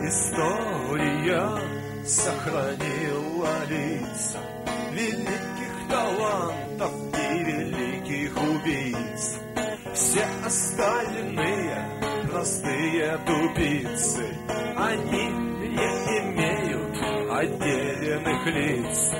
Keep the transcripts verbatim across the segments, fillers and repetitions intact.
История сохранила лица великих талантов и великих убийц. Все остальные простые тупицы, они не имеют отдельных лиц.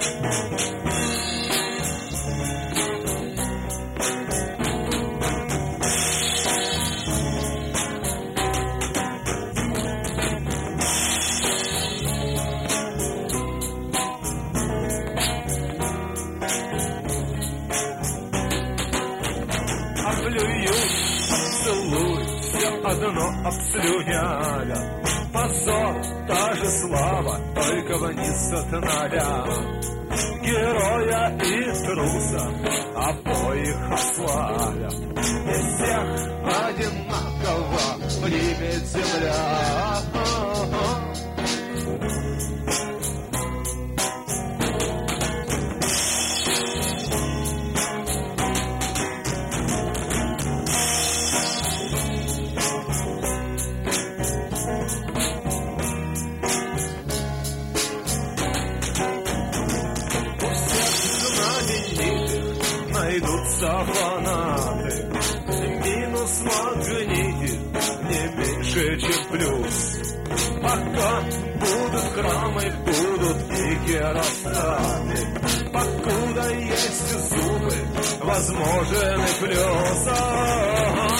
Одно обслюняля, позор, та же слава, только вниз от ноля. Героя и труса обоих ославят, и всех одинаково примет земля. Найдутся фанаты, минус магнитит не меньше, чем плюс. Пока будут храмы, будут и геростаты, покуда есть зубы, возможен и плюс. А-а-а.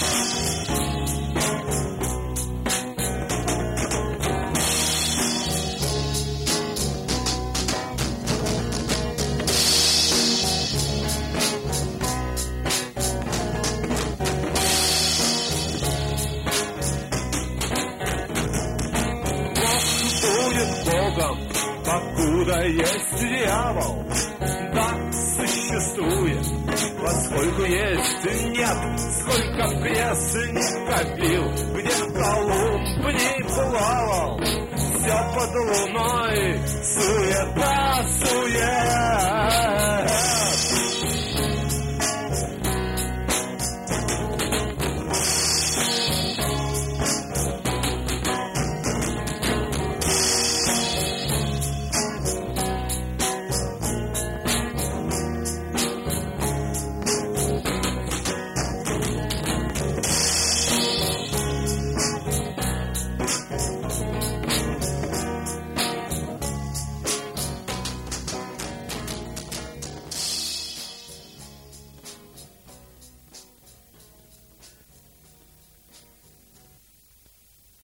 Покуда есть дьявол, да, существует, поскольку есть нет, сколько пресс не копил, где Колумб не плавал, все под луной, суета, суета.